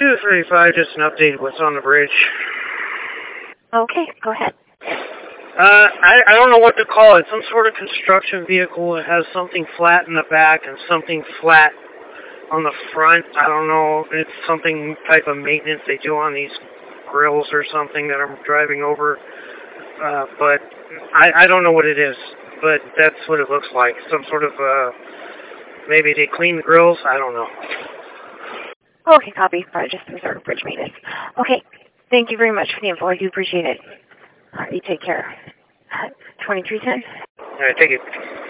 235, just an update of what's on the bridge. Okay, go ahead. I don't know what to call it. Some sort of construction vehicle. It has something flat in the back and something flat on the front. I don't know. It's something type of maintenance they do on these grills or something that I'm driving over. But I don't know what it is. But that's what it looks like. Some sort of, maybe they clean the grills. I don't know. Okay, copy. Probably just some sort of bridge maintenance. Okay, thank you very much for the info. I do appreciate it. All right, you take care. 2310. All right, take it.